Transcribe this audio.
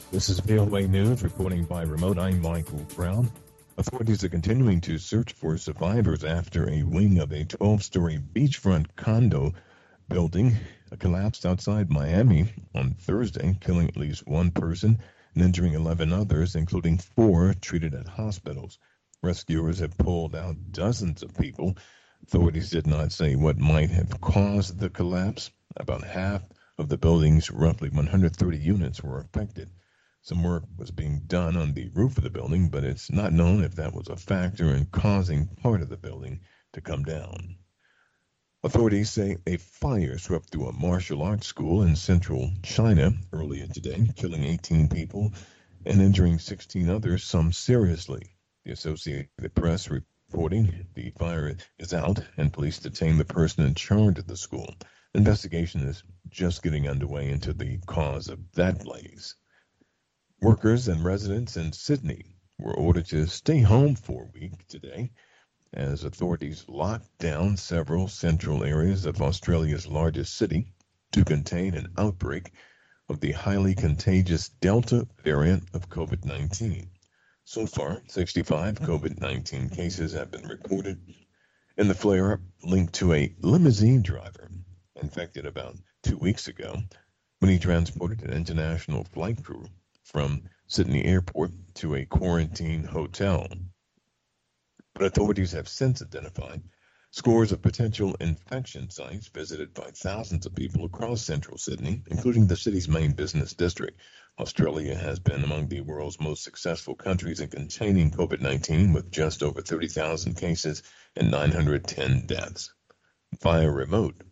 This is VOA News reporting by remote. I'm Michael Brown. Authorities are continuing to search for survivors after a wing of a 12-story beachfront condo building collapsed outside Miami on Thursday, killing at least one person and injuring 11 others, including four treated at hospitals. Rescuers have pulled out dozens of people. Authorities did not say what might have caused the collapse. About half of the building's roughly 130 units were affected. Some work was being done on the roof of the building, but it's not known if that was a factor in causing part of the building to come down. Authorities say a fire swept through a martial arts school in central China earlier today, killing 18 people and injuring 16 others, some seriously. The Associated Press reporting the fire is out and police detained the person in charge of the school. Investigation is just getting underway into the cause of that blaze. Workers and residents in Sydney were ordered to stay home for a week today as authorities locked down several central areas of Australia's largest city to contain an outbreak of the highly contagious Delta variant of COVID-19. So far, 65 COVID-19 cases have been reported, and the flare-up linked to a limousine driver infected about 2 weeks ago when he transported an international flight crew from Sydney Airport to a quarantine hotel. But authorities have since identified scores of potential infection sites visited by thousands of people across central Sydney, including the city's main business district. Australia has been among the world's most successful countries in containing COVID-19 with just over 30,000 cases and 910 deaths. Via remote,